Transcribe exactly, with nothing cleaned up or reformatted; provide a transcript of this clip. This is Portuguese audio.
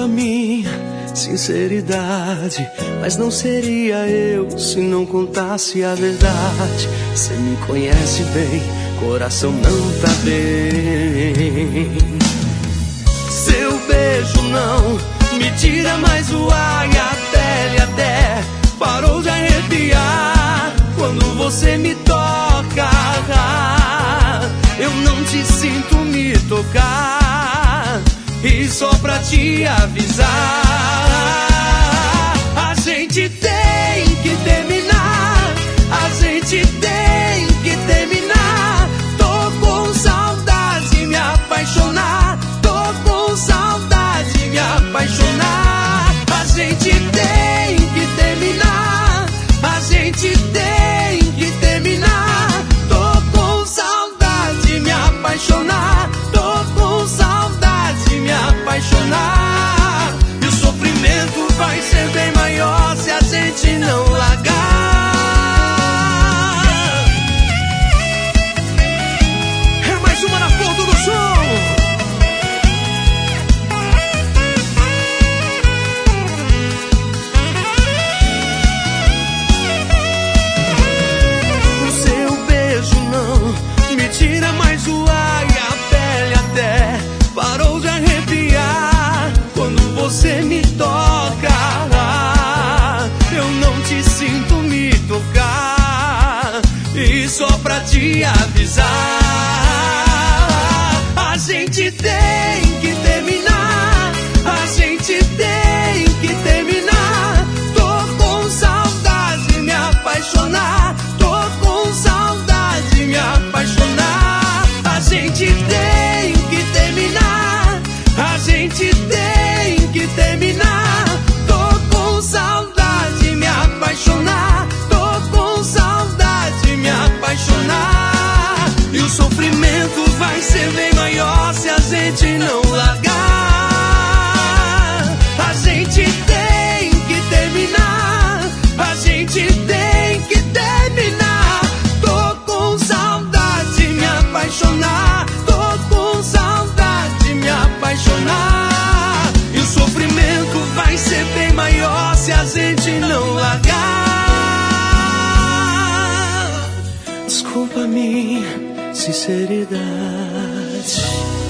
Desculpa minha sinceridade, mas não seria eu se não contasse a verdade. Cê me conhece bem, coração não tá bem. Seu beijo não me tira mais o ar e a pele até parou de arrepiar quando você me toca. Eu não te sinto me tocar, e só pra te avisar, a gente tem que terminar, a gente tem que terminar. Tô com saudade de me apaixonar, tô com saudade de me apaixonar. A gente tem que terminar, a gente tem que terminar. Tô com saudade de me apaixonar, tô com saudade de me apaixonar. E o sofrimento vai ser bem maior se a gente não largar. É mais uma na ponta do som. O seu beijo não me tira mais o ar e a pele até parou de arrepiar quando você me toca. Eu não te sinto me tocar, e só pra te avisar, a gente tem que terminar, a gente tem que terminar. Tô com saudade de me apaixonar, tô com saudade de me apaixonar. A gente tem que terminar, a gente tem que terminar. Tô com saudade de me apaixonar, tô com saudade de me apaixonar. E o sofrimento vai ser bem maior se a gente não largar. A gente tem que terminar, a gente tem que terminar. Tô com saudade de me apaixonar, tô com saudade de me apaixonar. E o sofrimento vai ser bem maior se a gente não largar. Desculpa minha sinceridade.